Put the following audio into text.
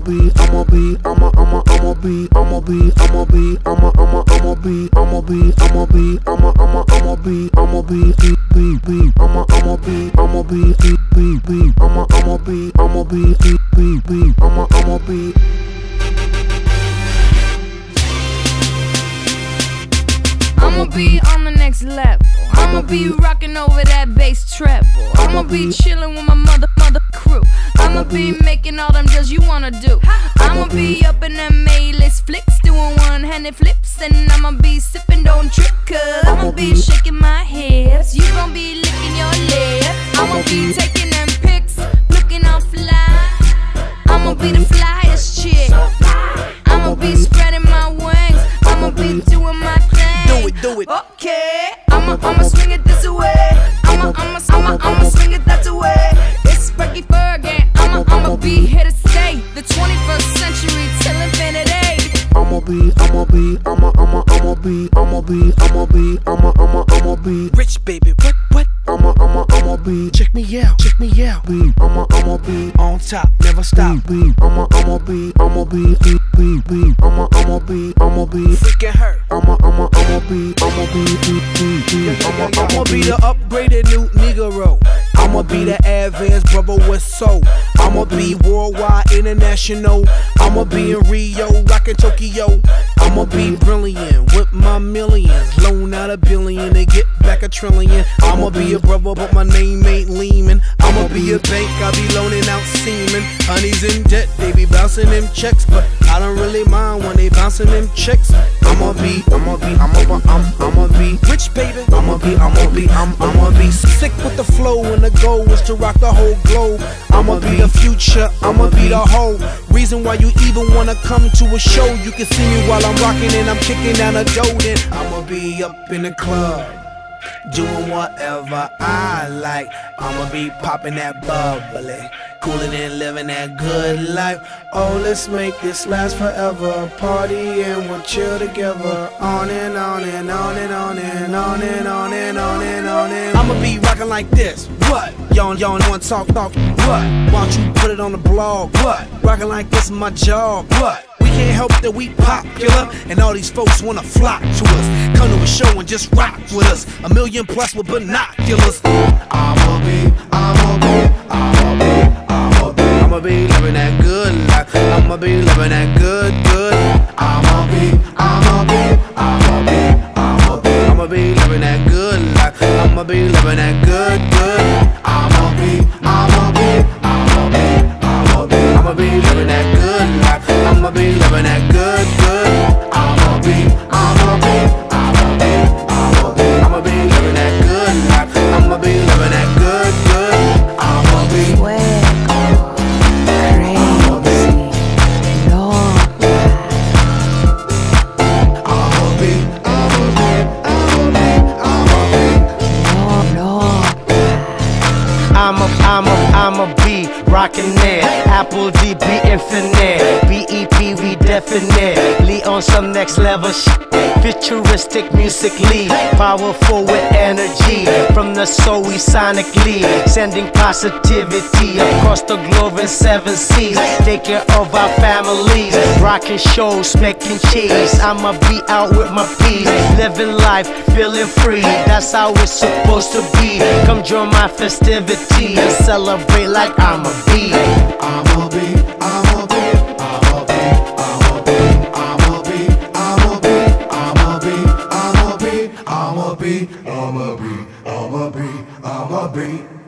be, I'ma be, I'ma be, I'ma be, I'ma be, I'ma be, I'ma be, I'ma be, I'ma be, I'ma be, I'ma be, I'ma be, I'ma be, I'ma be. I'ma be on the next level. I'ma be rocking over that bass treble. I'ma be chilling with my mother crew. I'ma be making all them deals you wanna do. I'ma be up in them A-list flicks, doing one-handed flips, and I'ma be sipping, don't trip, cause I'ma be shaking my hips. You gon' be licking your lips. I'ma be taking them pics, looking all fly. I'ma be the flyest chick. I'ma be spreading my wings. I'ma be doing my thing. Do it. Okay, I'ma swing it this way. I'ma swing it that way. It's Fergie Fergie. I'ma be here to stay. The 21st century till infinity. I'ma be Rich baby, what? I'ma be, Check me out. I'ma be On top, never stop. I'ma be Freaking her. I'ma be I'ma be the upgraded new Negro. I'ma be the advanced brother with soul. I'ma be worldwide, international. I'ma be in Rio, rockin' Tokyo. I'ma be brilliant with my millions. Loan out $1 billion to get back $1 trillion. I'ma be a brother, but my name ain't Lehman. I'ma be a bank, I be loaning out semen. Honey's in debt, they be bouncing them checks, but I don't really mind when they bouncing them checks. I'ma be rich, baby. I'ma be sick with the flow, and the goal is to rock the whole globe. I'ma be the future, I'ma be the whole reason why you even wanna come to a show. You can see me while I'm rocking and I'm kicking down a dough. Then I'ma be up in the club, doing whatever I like. I'ma be popping that bubbly, cooling and living that good life. Oh, let's make this last forever. Party and we'll chill together. On and on and on and on and on and on and on and on and. I'ma be rocking like this. What? Y'all wanna talk? What? Why don't you put it on the blog? What? Rocking like this is my job. What? Can't help that we popular, and all these folks wanna flock to us. Come to a show and just rock with us. 1 million plus with binoculars. I'ma be living that good life. I'ma be living that good. I'ma be living that good life. I'ma be living that good. I'ma be living that good life. I'ma be living that good. I'ma be living that good life. I'ma be living that good. I'ma be I'ma be rockin' it. Apple D, be infinite. BEP, we definitely on some next level shit. Futuristic musically, powerful with energy. From the soul we sonically sending positivity across the globe in 7 seas. Take care of our families, rocking shows, making cheese. I'ma be out with my peas, living life, feeling free. That's how it's supposed to be. Come join my festivity and celebrate like I'ma be. I'ma be. I'ma be.